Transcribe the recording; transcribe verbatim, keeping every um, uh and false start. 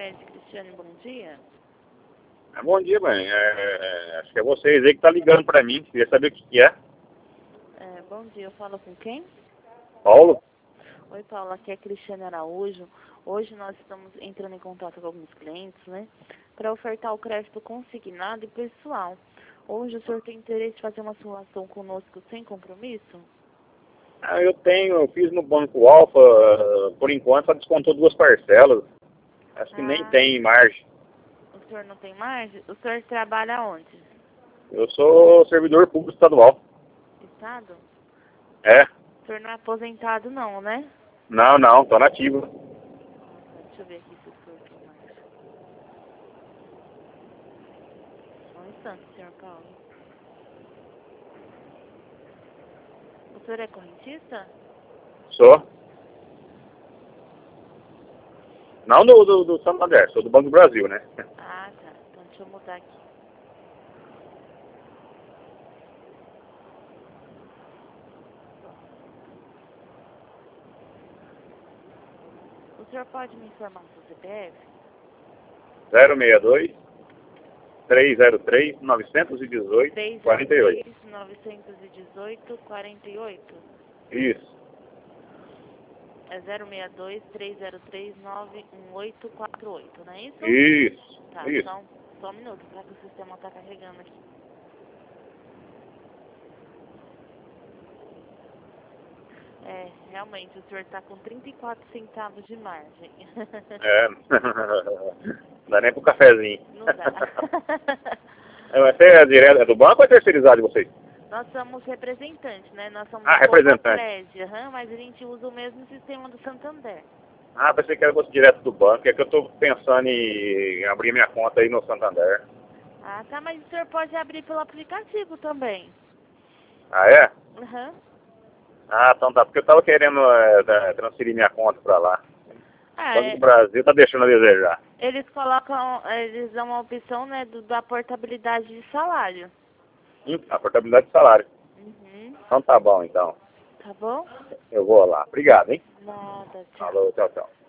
Unimed, Cristiane, bom dia. É, bom dia, mãe. É, acho que é vocês aí que tá ligando pra mim. Queria saber o que, que é. É, bom dia, eu falo com quem? Paulo? Oi, Paulo, aqui é Cristiane Araújo. Hoje nós estamos entrando em contato com alguns clientes, né, para ofertar o crédito consignado e pessoal. Hoje o senhor tem interesse em fazer uma simulação conosco sem compromisso? Ah, eu tenho, eu fiz no Banco Alfa, por enquanto só descontou duas parcelas. Acho que nem Ah, tem margem. o senhor não tem margem? O senhor trabalha onde? Eu sou servidor público estadual. Estado? É? O senhor não é aposentado não, né? Não, não, tô nativo. Deixa eu ver aqui se o senhor tem margem. Só um instante, senhor Paulo. O senhor é correntista? Sou. Não do, do, do Santander, sou do Banco do Brasil, né? Ah, tá. Então deixa eu mudar aqui. O senhor pode me informar o seu C P F? zero seis dois, três zero três, nove um oito, quatro oito. três zero três, nove um oito, quatro oito. Isso, É zero seis dois, três zero três, nove um oito quatro oito, não é isso? isso, Tá, isso. só, só um minuto, para que o sistema tá carregando aqui. É, realmente, o senhor tá com trinta e quatro centavos de margem. É, não dá nem pro cafezinho. Não dá. É, Você é direto, é do banco ou é terceirizado de vocês? Nós somos representantes, né? Nós somos Ah, a representante. Copacred, uhum, mas a gente usa o mesmo sistema do Santander. Ah, pensei que era você direto do banco, é que eu tô pensando em abrir minha conta aí no Santander. Ah, tá, mas o senhor pode abrir pelo aplicativo também. Ah, é? Uhum. Ah, então tá, porque eu tava querendo é, transferir minha conta pra lá. O Ah, Banco do é, Brasil tá deixando a desejar. eles colocam, eles dão uma opção, né, do, da portabilidade de salário. Hum, a portabilidade de salário. Uhum. Então tá bom, então. Tá bom? Eu vou lá. Obrigado, hein? Nada, tchau. Falou, tchau, tchau.